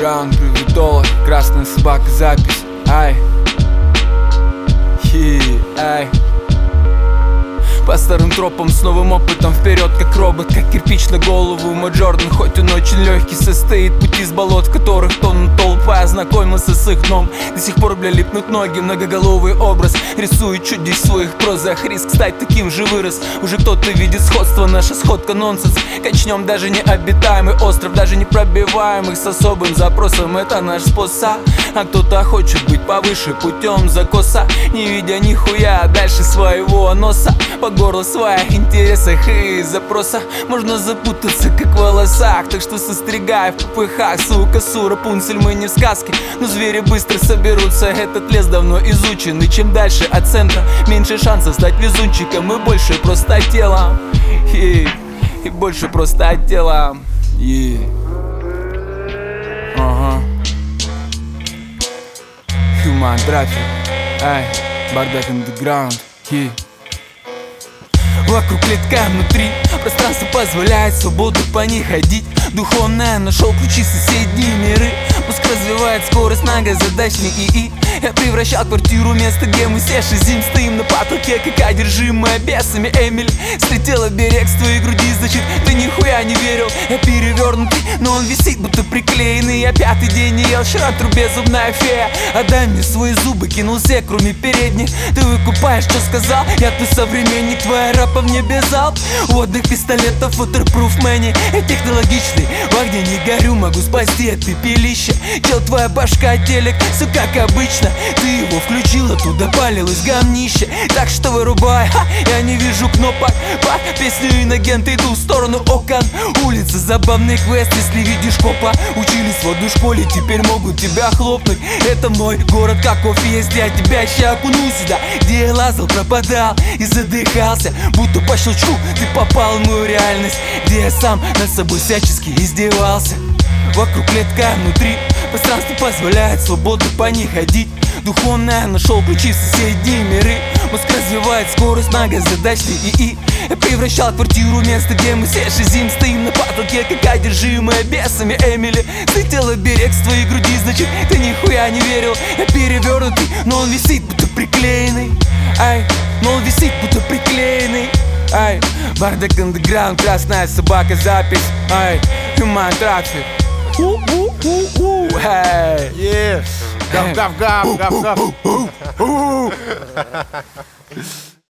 Underground, привитолог, красная собака, запись. Ай, ай. По старым тропам с новым опытом вперед, как робот, как кирпич на голову. Мой Джордан, хоть он очень легкий, состоит путь из болот, в которых тонут толпы. Ознакомился с их дном, до сих пор, бля, липнут ноги. Многоголовый образ рисует чудес в своих прозах. Риск стать таким же вырос, уже кто-то видит сходство. Наша сходка нонсенс, качнем даже необитаемый остров, даже не пробиваемых с особым запросом. Это наш способ, а кто-то хочет быть повыше путем закоса, не видя нихуя дальше своего носа. По горло в своих интересах и запросах можно запутаться, как в волосах. Так что состригай в попыхах, сука, сура, Рапунцель, мы не в сказке. Но звери быстро соберутся, этот лес давно изучен. И чем дальше от центра, меньше шансов стать везунчиком. И больше просто телом, и больше просто телом. Ага. Human Traffic, ай, бардак Underground. Вокруг клетка внутри, пространство позволяет свободу по ней ходить. Духовная нашел ключи в соседние миры. Мозг развивает скорость, многозадачный ИИ. Я превращал квартиру в место, где мы все шизим. Стоим на потолке, как одержимая бесами. Эмиль слетела берег с твоей груди, значит ты нихуя не верил. Я перевернутый, но он висит, будто приклеенный. Я пятый день не ел, вчера трубе зубная фея. Отдай мне свои зубы, кинул все, кроме передних. Ты выкупаешь, что сказал, я твой современник. Твоя рапа мне без залп, водных пистолетов, waterproof мэни. Я технологичный, в огне не горю, могу спасти от пепелища. Чел, твоя башка телек, все как обычно. Ты его включила, туда палилось говнище. Так что вырубай, я не вижу кнопок. Под песню инагент иду в сторону окон. Улица, забавный квест, если видишь копа. Учились в одной школе, теперь могут тебя хлопнуть. Это мой город, как кофе есть, я тебя ща окуну сюда. Где я лазал, пропадал и задыхался, будто по щелчку ты попал в мою реальность, где я сам над собой всячески издевался. Вокруг клетка внутри, пространство позволяет свободу по ней ходить. Духовная нашел ключи в соседние миры. Мозг развивает скорость, многозадачный ИИ. Я превращал квартиру в место, где мы все шизим. Стоим на потолке, как одержимые бесами. Эмили слетела берег с твоей груди, значит ты нихуя не верил. Я перевернутый, но он висит, будто приклеенный. Ай, но он висит, будто приклеенный. Ай, бардак Underground, красная собака, запись. Ай, Human Traffic. Yes. Гав, гав, гав, гав, гав.